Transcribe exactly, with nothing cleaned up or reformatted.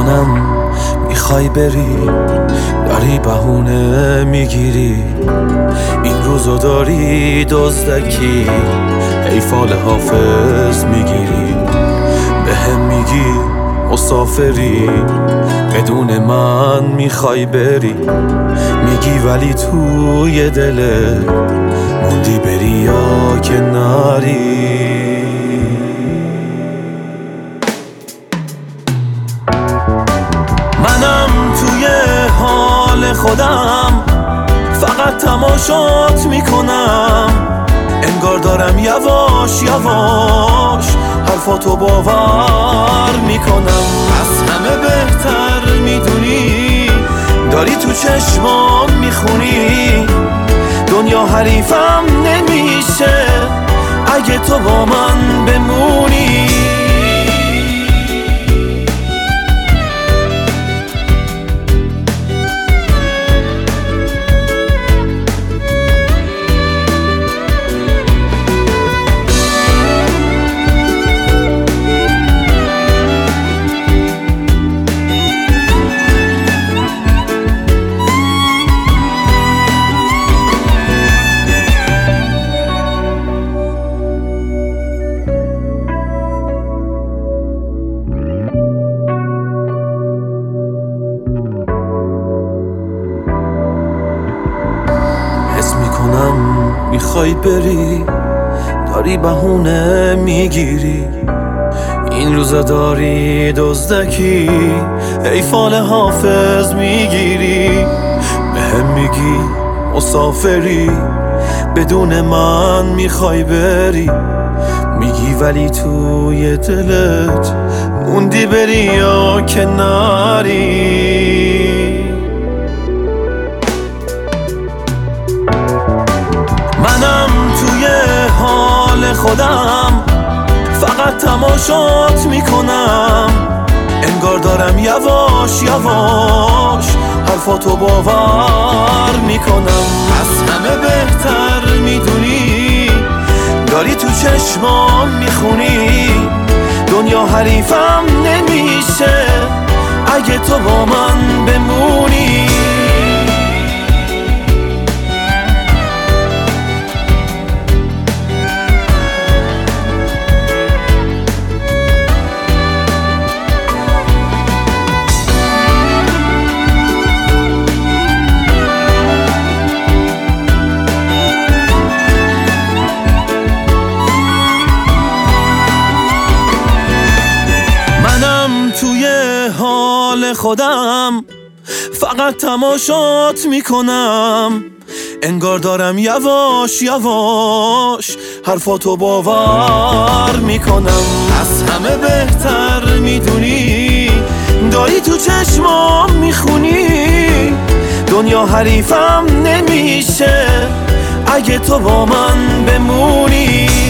میکنم میخوای بری، داری بهونه میگیری، این روزو داری دزدکی، ای فال حافظ میگیری، به هم میگی مسافری، بدون من میخوای بری، میگی ولی توی دلت موندی بری یا که نری. منم توی حال خودم فقط تماشات میکنم، انگار دارم یواش یواش حرفاتو باور میکنم. از همه بهتر میدونی، داری تو چشمام میخونی، دنیا حریفم نمیشه اگه تو با من بمونی. میخوای بری، داری بهونه میگیری، این روزا داری دزدکی، ای فال حافظ میگیری، به هم میگی مسافری، بدون من میخوای بری، میگی ولی توی دلت موندی بری یا که نری. منم توی حال خودم فقط تماشات میکنم، انگار دارم یواش یواش حرفاتو باور میکنم. از همه بهتر میدونی، داری تو چشمام میخونی، دنیا حریفم نمیشه اگه تو با من بمونی. توی حال خودم فقط تماشات میکنم، انگار دارم یواش یواش حرفاتو باور میکنم. از همه بهتر میدونی، داری تو چشمام میخونی، دنیا حریفم نمیشه اگه تو با من بمونی.